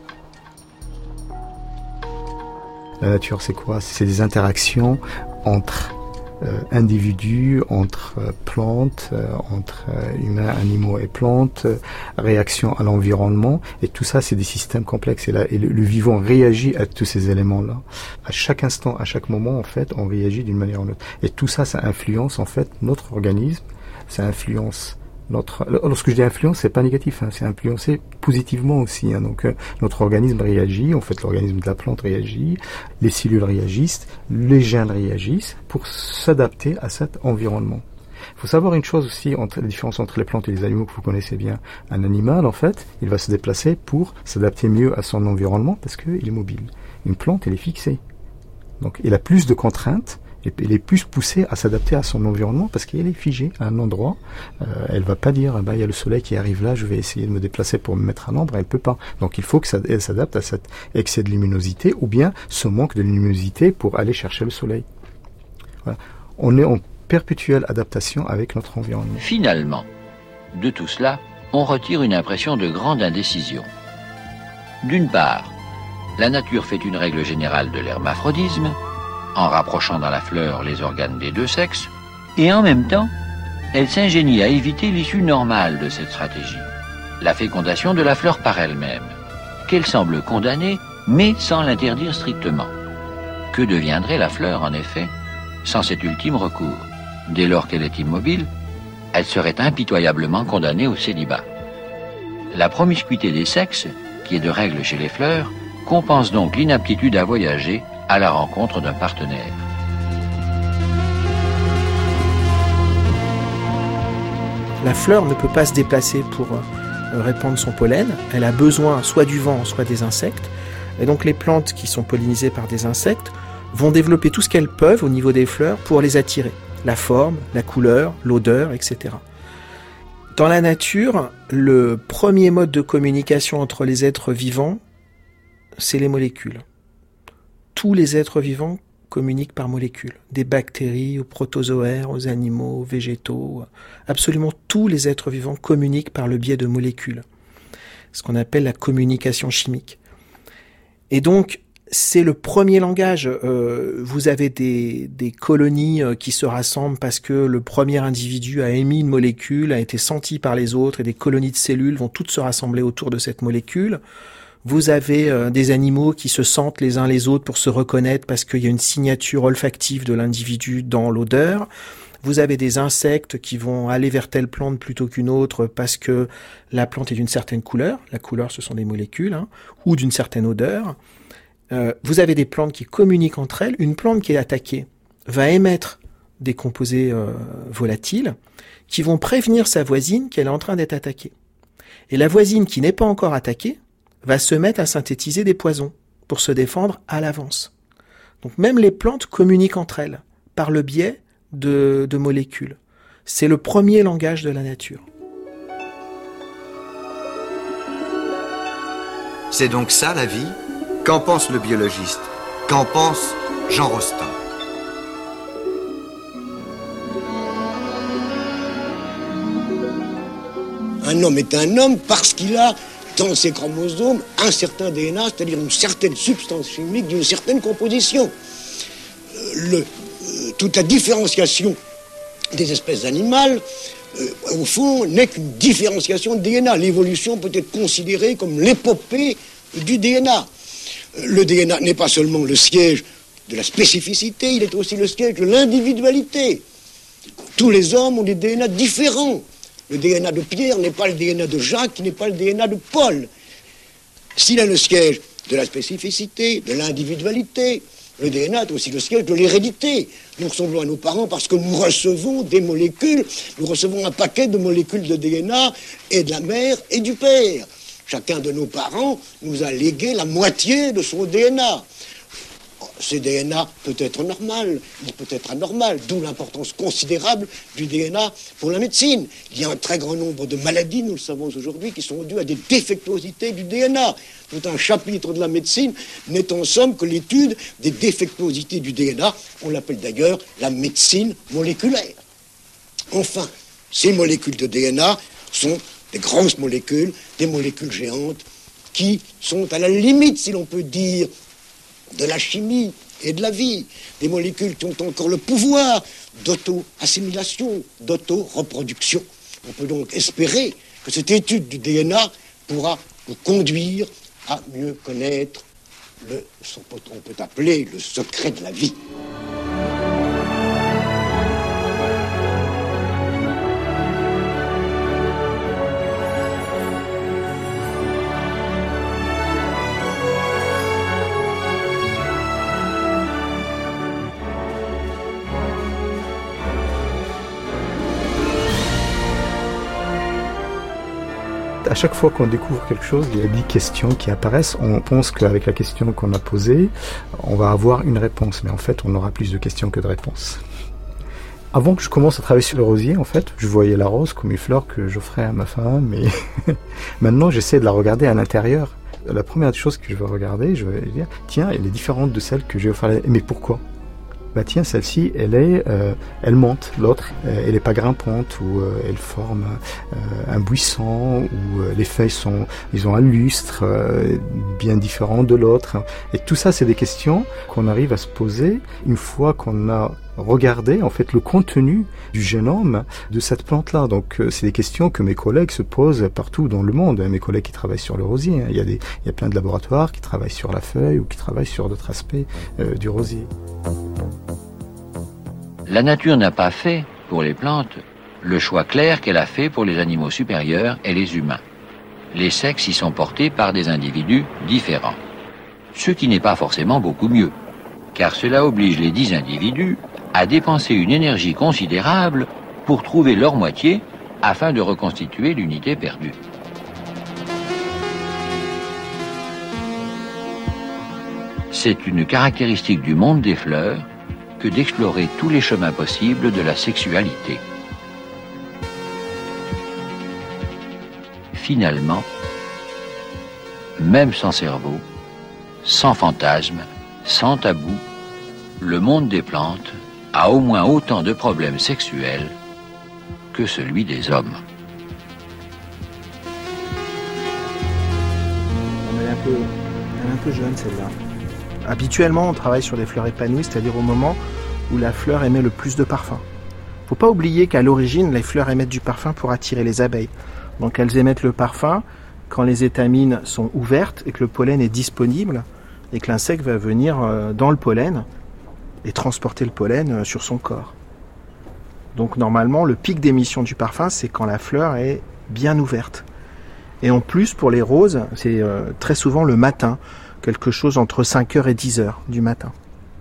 La nature, c'est quoi ? C'est des interactions entre individus, entre plantes, entre humains, animaux et plantes, réaction à l'environnement, et tout ça c'est des systèmes complexes, et le vivant réagit à tous ces éléments-là. À chaque instant, à chaque moment, en fait, on réagit d'une manière ou d'une autre. Et tout ça, ça influence en fait notre organisme, ça influence lorsque je dis influence, c'est pas négatif, c'est influencé positivement aussi. Donc notre organisme réagit, en fait l'organisme de la plante réagit, les cellules réagissent, les gènes réagissent pour s'adapter à cet environnement. Il faut savoir une chose aussi, la différence entre les plantes et les animaux que vous connaissez bien. Un animal, en fait, il va se déplacer pour s'adapter mieux à son environnement parce qu'il est mobile. Une plante, elle est fixée. Donc il a plus de contraintes Et elle est plus poussée à s'adapter à son environnement parce qu'elle est figée à un endroit. Elle va pas dire, il y a le soleil qui arrive là, je vais essayer de me déplacer pour me mettre à l'ombre. Elle peut pas. Donc il faut qu'elle s'adapte à cet excès de luminosité ou bien ce manque de luminosité pour aller chercher le soleil. Voilà. On est en perpétuelle adaptation avec notre environnement. Finalement, de tout cela, on retire une impression de grande indécision. D'une part, la nature fait une règle générale de l'hermaphrodisme, en rapprochant dans la fleur les organes des deux sexes, et en même temps, elle s'ingénie à éviter l'issue normale de cette stratégie, la fécondation de la fleur par elle-même, qu'elle semble condamner, mais sans l'interdire strictement. Que deviendrait la fleur, en effet, sans cet ultime recours? Dès lors qu'elle est immobile, elle serait impitoyablement condamnée au célibat. La promiscuité des sexes, qui est de règle chez les fleurs, compense donc l'inaptitude à voyager à la rencontre d'un partenaire. La fleur ne peut pas se déplacer pour répandre son pollen. Elle a besoin soit du vent, soit des insectes. Et donc les plantes qui sont pollinisées par des insectes vont développer tout ce qu'elles peuvent au niveau des fleurs pour les attirer. La forme, la couleur, l'odeur, etc. Dans la nature, le premier mode de communication entre les êtres vivants, c'est les molécules. Tous les êtres vivants communiquent par molécules. Des bactéries aux protozoaires, aux animaux, aux végétaux. Absolument tous les êtres vivants communiquent par le biais de molécules. Ce qu'on appelle la communication chimique. Et donc, c'est le premier langage. Vous avez des colonies qui se rassemblent parce que le premier individu a émis une molécule, a été senti par les autres, et des colonies de cellules vont toutes se rassembler autour de cette molécule. Vous avez des animaux qui se sentent les uns les autres pour se reconnaître parce qu'il y a une signature olfactive de l'individu dans l'odeur. Vous avez des insectes qui vont aller vers telle plante plutôt qu'une autre parce que la plante est d'une certaine couleur. La couleur, ce sont des molécules, ou d'une certaine odeur. Vous avez des plantes qui communiquent entre elles. Une plante qui est attaquée va émettre des composés volatiles qui vont prévenir sa voisine qu'elle est en train d'être attaquée. Et la voisine qui n'est pas encore attaquée va se mettre à synthétiser des poisons pour se défendre à l'avance. Donc même les plantes communiquent entre elles par le biais de molécules. C'est le premier langage de la nature. C'est donc ça la vie ? Qu'en pense le biologiste ? Qu'en pense Jean Rostand ? Un homme est un homme parce qu'il a dans ses chromosomes un certain DNA, c'est-à-dire une certaine substance chimique d'une certaine composition. Toute la différenciation des espèces animales, au fond, n'est qu'une différenciation de DNA. L'évolution peut être considérée comme l'épopée du DNA. Le DNA n'est pas seulement le siège de la spécificité, il est aussi le siège de l'individualité. Tous les hommes ont des DNA différents. Le DNA de Pierre n'est pas le DNA de Jacques, qui n'est pas le DNA de Paul. S'il a le siège de la spécificité, de l'individualité, le DNA est aussi le siège de l'hérédité. Nous ressemblons à nos parents parce que nous recevons des molécules, nous recevons un paquet de molécules de DNA et de la mère et du père. Chacun de nos parents nous a légué la moitié de son DNA. Ce DNA peut être normal, il peut être anormal, d'où l'importance considérable du DNA pour la médecine. Il y a un très grand nombre de maladies, nous le savons aujourd'hui, qui sont dues à des défectuosités du DNA. Tout un chapitre de la médecine n'est en somme que l'étude des défectuosités du DNA. On l'appelle d'ailleurs la médecine moléculaire. Enfin, ces molécules de DNA sont des grosses molécules, des molécules géantes, qui sont à la limite, si l'on peut dire, de la chimie et de la vie, des molécules qui ont encore le pouvoir d'auto-assimilation, d'auto-reproduction. On peut donc espérer que cette étude du DNA pourra nous conduire à mieux connaître ce qu'on peut appeler le secret de la vie. à chaque fois qu'on découvre quelque chose, il y a 10 questions qui apparaissent. On pense qu'avec la question qu'on a posée, on va avoir une réponse. Mais en fait, on aura plus de questions que de réponses. Avant que je commence à travailler sur le rosier, en fait, je voyais la rose comme une fleur que j'offrais à ma femme. Mais maintenant, j'essaie de la regarder à l'intérieur. La première chose que je vais regarder, je vais dire, tiens, elle est différente de celle que j'ai offert. Mais pourquoi ? Bah tiens, celle-ci, elle monte. L'autre, elle n'est pas grimpante, ou elle forme un buisson, ou les feuilles ils ont un lustre bien différent de l'autre. Et tout ça, c'est des questions qu'on arrive à se poser une fois qu'on a regardé en fait le contenu du génome de cette plante-là. Donc c'est des questions que mes collègues se posent partout dans le monde. Mes collègues qui travaillent sur le rosier, il y a plein de laboratoires qui travaillent sur la feuille ou qui travaillent sur d'autres aspects du rosier. La nature n'a pas fait, pour les plantes, le choix clair qu'elle a fait pour les animaux supérieurs et les humains. Les sexes y sont portés par des individus différents. Ce qui n'est pas forcément beaucoup mieux, car cela oblige les 10 individus à dépenser une énergie considérable pour trouver leur moitié afin de reconstituer l'unité perdue. C'est une caractéristique du monde des fleurs que d'explorer tous les chemins possibles de la sexualité. Finalement, même sans cerveau, sans fantasme, sans tabou, le monde des plantes a au moins autant de problèmes sexuels que celui des hommes. Elle est un peu jeune celle-là. Habituellement, on travaille sur des fleurs épanouies, c'est-à-dire au moment où la fleur émet le plus de parfum. Faut pas oublier qu'à l'origine, les fleurs émettent du parfum pour attirer les abeilles. Donc elles émettent le parfum quand les étamines sont ouvertes et que le pollen est disponible et que l'insecte va venir dans le pollen et transporter le pollen sur son corps. Donc normalement, le pic d'émission du parfum, c'est quand la fleur est bien ouverte. Et en plus, pour les roses, c'est très souvent le matin, quelque chose entre 5h et 10h du matin.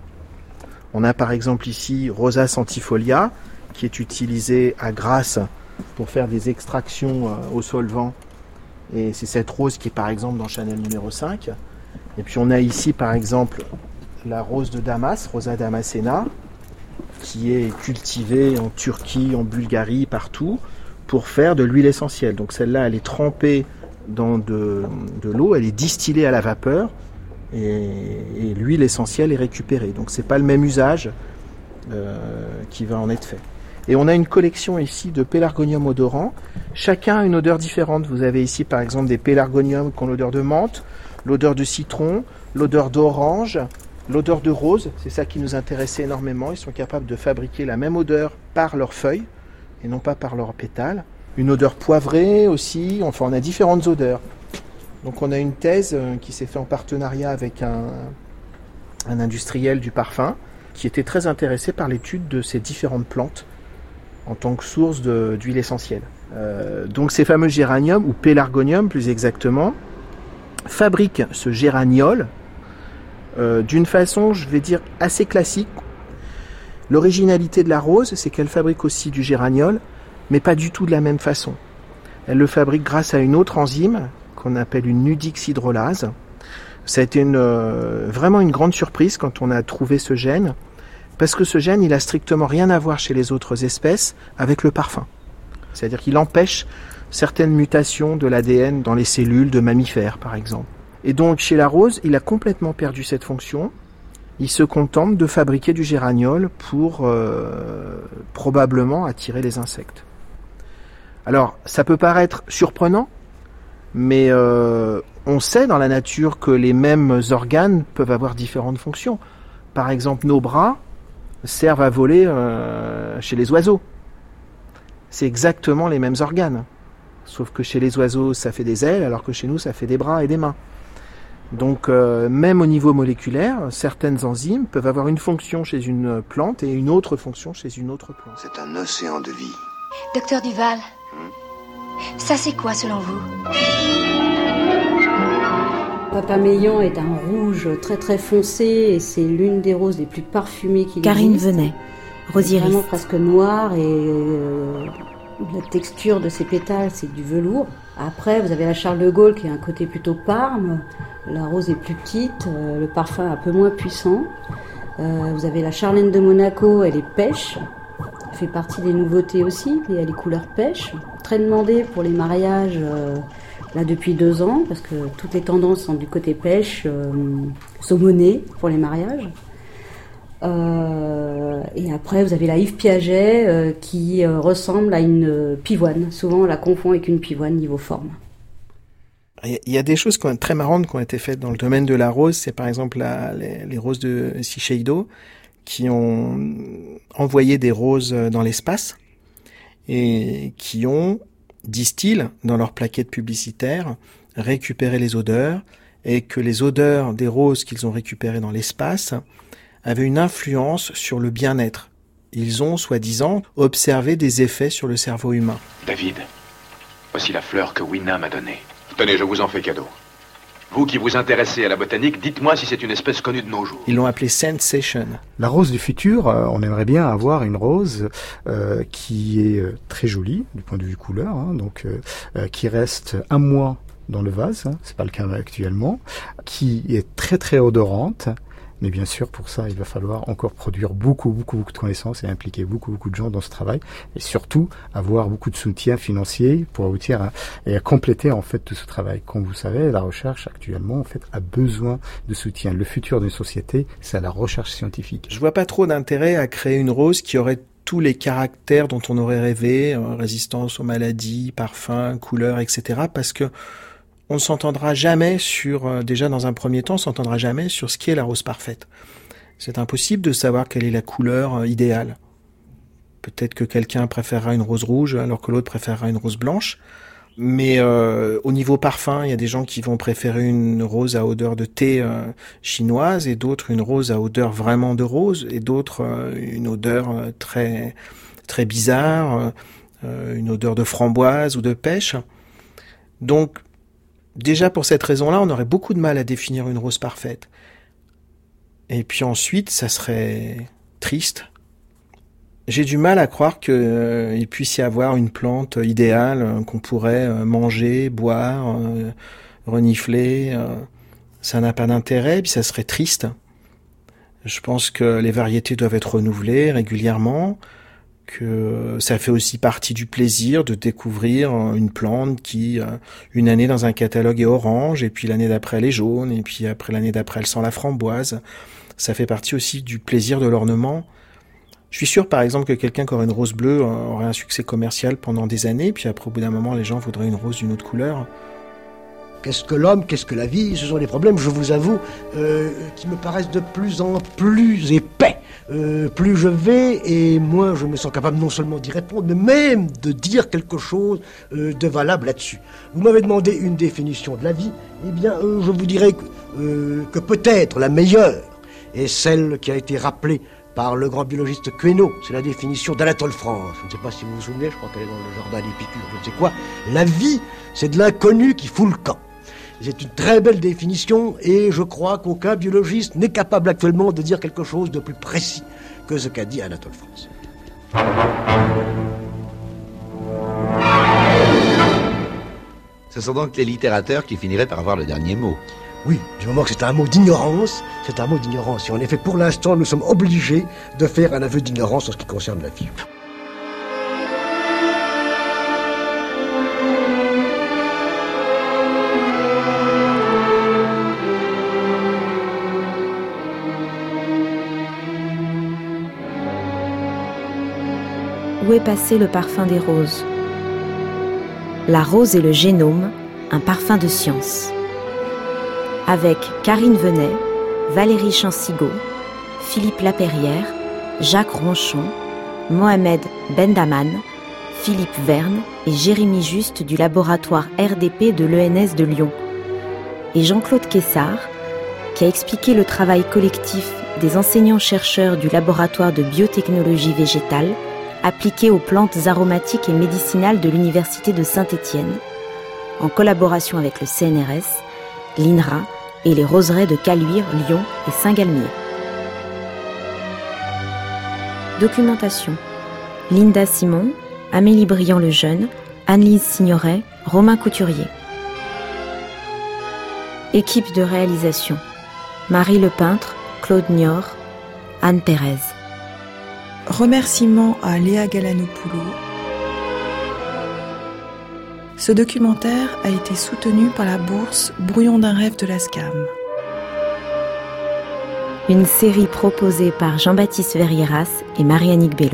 On a par exemple ici Rosa centifolia, qui est utilisée à Grasse pour faire des extractions au solvant. Et c'est cette rose qui est par exemple dans Chanel numéro 5. Et puis on a ici par exemple la rose de Damas, Rosa damascena, qui est cultivée en Turquie, en Bulgarie, partout, pour faire de l'huile essentielle. Donc celle-là, elle est trempée dans de l'eau, elle est distillée à la vapeur, et l'huile essentielle est récupérée. Donc c'est pas le même usage qui va en être fait. Et on a une collection ici de pélargoniums odorants. Chacun a une odeur différente. Vous avez ici par exemple des pélargoniums qui ont l'odeur de menthe, l'odeur de citron, l'odeur d'orange, l'odeur de rose. C'est ça qui nous intéressait énormément. Ils sont capables de fabriquer la même odeur par leurs feuilles et non pas par leurs pétales. Une odeur poivrée aussi. Enfin, on a différentes odeurs. Donc on a une thèse qui s'est faite en partenariat avec un industriel du parfum qui était très intéressé par l'étude de ces différentes plantes en tant que source d'huile essentielle. Donc ces fameux géraniums, ou pélargoniums plus exactement, fabriquent ce géraniol d'une façon, je vais dire, assez classique. L'originalité de la rose, c'est qu'elle fabrique aussi du géraniol, mais pas du tout de la même façon. Elle le fabrique grâce à une autre enzyme qu'on appelle une nudix-hydrolase. Ça a été vraiment une grande surprise quand on a trouvé ce gène, parce que ce gène, il a strictement rien à voir chez les autres espèces avec le parfum. C'est-à-dire qu'il empêche certaines mutations de l'ADN dans les cellules de mammifères, par exemple. Et donc, chez la rose, il a complètement perdu cette fonction. Il se contente de fabriquer du géraniol pour probablement attirer les insectes. Alors, ça peut paraître surprenant, mais on sait dans la nature que les mêmes organes peuvent avoir différentes fonctions. Par exemple, nos bras servent à voler chez les oiseaux. C'est exactement les mêmes organes. Sauf que chez les oiseaux, ça fait des ailes, alors que chez nous, ça fait des bras et des mains. Donc, même au niveau moléculaire, certaines enzymes peuvent avoir une fonction chez une plante et une autre fonction chez une autre plante. C'est un océan de vie. Docteur Duval, ça c'est quoi selon vous? Papamélian est un rouge très très foncé et c'est l'une des roses les plus parfumées qu'il existe. Karine Venet, rosieriste. Vraiment presque noire et La texture de ces pétales, c'est du velours. Après, vous avez la Charles de Gaulle qui a un côté plutôt parme. La rose est plus petite, le parfum un peu moins puissant. Vous avez la Charlène de Monaco, elle est pêche. Elle fait partie des nouveautés aussi, et elle est couleur pêche. Très demandée pour les mariages là depuis 2 ans, parce que toutes les tendances sont du côté pêche, saumonée pour les mariages. Et après, vous avez la Yves Piaget qui ressemble à une pivoine. Souvent, on la confond avec une pivoine niveau forme. Il y a des choses très marrantes qui ont été faites dans le domaine de la rose. C'est par exemple les roses de Shiseido qui ont envoyé des roses dans l'espace et qui ont, disent-ils, dans leur plaquette publicitaire, récupéré les odeurs et que les odeurs des roses qu'ils ont récupérées dans l'espace avaient une influence sur le bien-être. Ils ont, soi-disant, observé des effets sur le cerveau humain. David, voici la fleur que Winna m'a donnée. Tenez, je vous en fais cadeau. Vous qui vous intéressez à la botanique, dites-moi si c'est une espèce connue de nos jours. Ils l'ont appelée Sensation. La rose du futur, on aimerait bien avoir une rose qui est très jolie du point de vue couleur, donc qui reste 1 mois dans le vase, c'est pas le cas actuellement, qui est très très odorante. Mais bien sûr, pour ça, il va falloir encore produire beaucoup de connaissances et impliquer beaucoup de gens dans ce travail. Et surtout, avoir beaucoup de soutien financier pour aboutir à compléter, en fait, tout ce travail. Comme vous savez, la recherche, actuellement, en fait, a besoin de soutien. Le futur d'une société, c'est la recherche scientifique. Je vois pas trop d'intérêt à créer une rose qui aurait tous les caractères dont on aurait rêvé, résistance aux maladies, parfum, couleur, etc. Parce que on ne s'entendra jamais déjà dans un premier temps, on ne s'entendra jamais sur ce qu'est la rose parfaite. C'est impossible de savoir quelle est la couleur idéale. Peut-être que quelqu'un préférera une rose rouge alors que l'autre préférera une rose blanche. Mais au niveau parfum, il y a des gens qui vont préférer une rose à odeur de thé chinoise et d'autres une rose à odeur vraiment de rose et d'autres une odeur très, très bizarre, une odeur de framboise ou de pêche. Donc, déjà pour cette raison-là, on aurait beaucoup de mal à définir une rose parfaite. Et puis ensuite, ça serait triste. J'ai du mal à croire qu'il puisse y avoir une plante idéale qu'on pourrait manger, boire, renifler. Ça n'a pas d'intérêt, puis ça serait triste. Je pense que les variétés doivent être renouvelées régulièrement, que ça fait aussi partie du plaisir de découvrir une plante qui, une année dans un catalogue est orange, et puis l'année d'après elle est jaune, et puis après l'année d'après elle sent la framboise. Ça fait partie aussi du plaisir de l'ornement. Je suis sûr par exemple que quelqu'un qui aurait une rose bleue aurait un succès commercial pendant des années, puis après au bout d'un moment les gens voudraient une rose d'une autre couleur. Qu'est-ce que l'homme, qu'est-ce que la vie? Ce sont des problèmes, je vous avoue, qui me paraissent de plus en plus épais. Plus je vais, et moins je me sens capable non seulement d'y répondre, mais même de dire quelque chose de valable là-dessus. Vous m'avez demandé une définition de la vie, eh bien, je vous dirais que peut-être la meilleure est celle qui a été rappelée par le grand biologiste Queneau. C'est la définition d'Anatole France. Je ne sais pas si vous vous souvenez, je crois qu'elle est dans le jardin d'Épicure, je ne sais quoi. La vie, c'est de l'inconnu qui fout le camp. C'est une très belle définition et je crois qu'aucun biologiste n'est capable actuellement de dire quelque chose de plus précis que ce qu'a dit Anatole France. Ce sont donc les littérateurs qui finiraient par avoir le dernier mot. Oui, du moment que c'est un mot d'ignorance, c'est un mot d'ignorance. Et en effet, pour l'instant, nous sommes obligés de faire un aveu d'ignorance en ce qui concerne la vie. Où est passé le parfum des roses? La rose et le génome, un parfum de science. Avec Karine Venet, Valérie Chansigo, Philippe Lapeyrière, Jacques Ronchon, Mohamed Bendaman, Philippe Verne et Jérémy Juste du laboratoire RDP de l'ENS de Lyon. Et Jean-Claude Kessard, qui a expliqué le travail collectif des enseignants-chercheurs du laboratoire de biotechnologie végétale appliqué aux plantes aromatiques et médicinales de l'Université de Saint-Étienne, en collaboration avec le CNRS, l'INRA et les roseraies de Caluire, Lyon et Saint-Galmier. Documentation. Linda Simon, Amélie Briand-Lejeune, Anne-Lise Signoret, Romain Couturier. Équipe de réalisation: Marie Lepeintre, Claude Niort, Anne Pérez. Remerciements à Léa Galanopoulou. Ce documentaire a été soutenu par la bourse Brouillon d'un rêve de la SCAM. Une série proposée par Jean-Baptiste Verrieras et Marie-Annick Bello.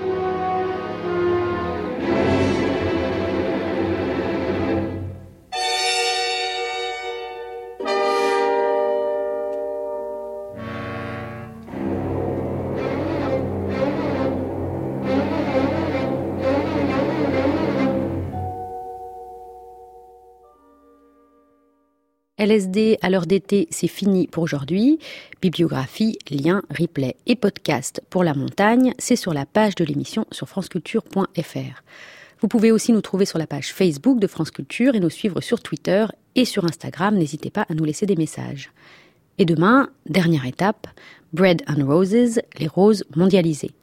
LSD à l'heure d'été, c'est fini pour aujourd'hui. Bibliographie, liens, replays et podcasts pour la montagne, c'est sur la page de l'émission sur franceculture.fr. Vous pouvez aussi nous trouver sur la page Facebook de France Culture et nous suivre sur Twitter et sur Instagram. N'hésitez pas à nous laisser des messages. Et demain, dernière étape, Bread and Roses, les roses mondialisées.